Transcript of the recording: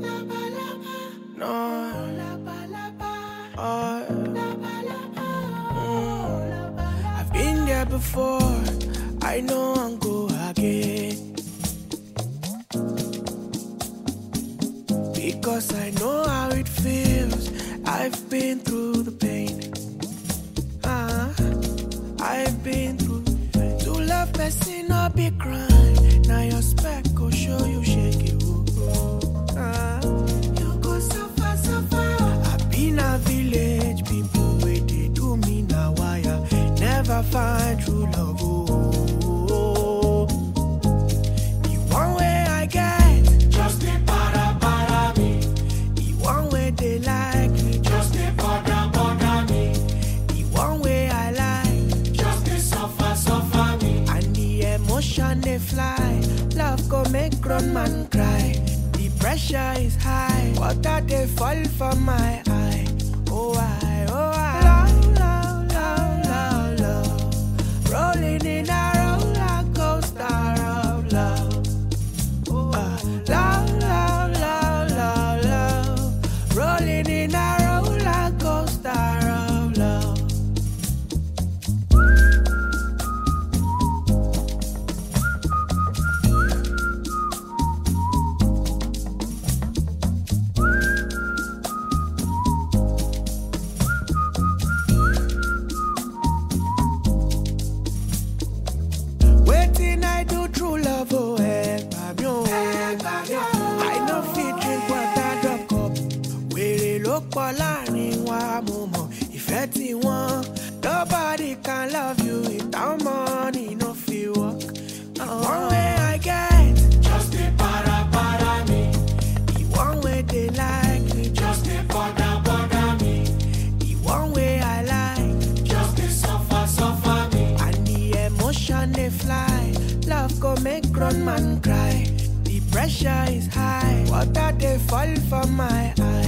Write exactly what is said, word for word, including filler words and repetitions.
No. Oh. Mm. I've been there before. I know I'm go again. Because I know how it feels. I've been through the pain. Uh, I've been through. To love person no be crime. Now your spec go show you shake it. Uh, you go suffer, suffer. I've been a village people where they do me now. Why I never find true love. Oh, the one way I get just the para para me. The one way they like me just the bother bother me. The one way I like just the suffer suffer me. And the emotion they fly. Love go make grown man cry. The pressure is high. Water they fall from my eye. Oh I, oh I. Love, love, love, love, love. Rolling in a roller coaster of love. Oh I. Love, love, love, love, love. Rolling in a roller coaster of love. Waiting I do true love, oh, eh, baby, oh. I know fit drink water drop cup. Wèrè ló pọ̀ láàrin wa mo mọ̀ ìfẹ́ tí wọ́n. Nobody can love you without money, no fit work. The one way I get just the para para me. The one way they like me just the bother bother me. The one way I like just the suffer suffer me. And the emotion they fly. Love go make grown man cry. The pressure is high. Water they fall from my eye.